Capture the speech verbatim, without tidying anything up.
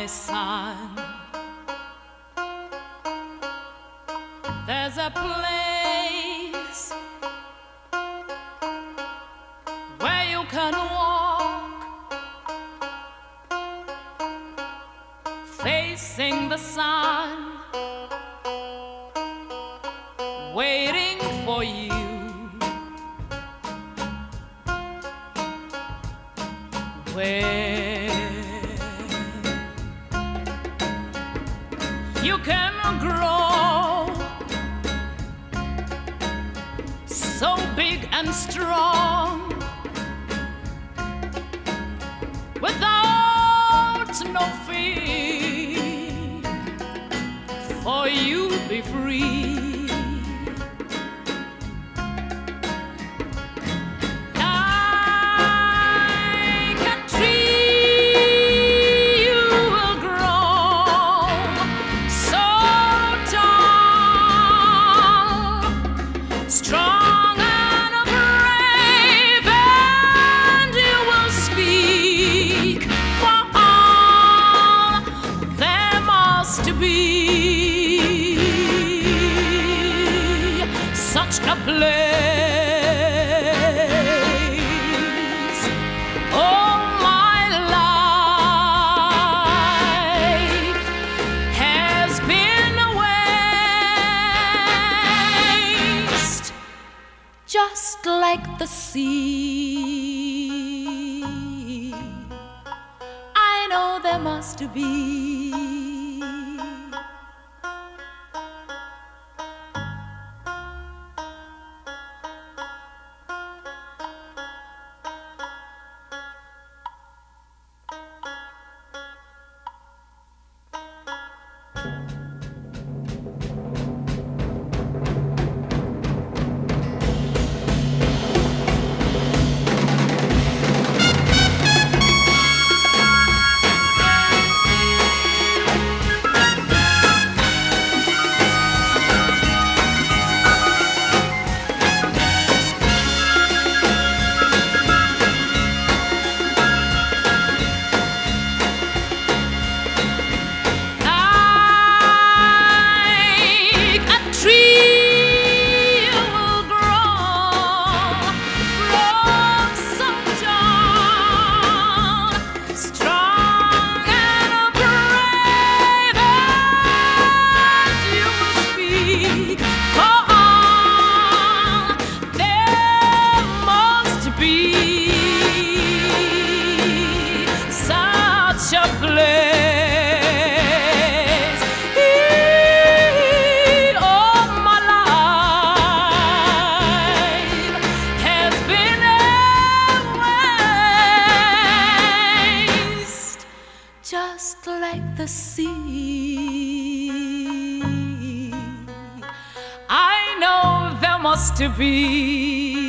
son. There's a place where you can walk facing the sun, waiting for you. Where you can grow so big and strong without no fear, for you be free. Strong and brave, and you will speak for all there must be. Such a place, all my life has been just like the sea. I know there must be such a place. All my life has been a waste, just like the sea. I know there must be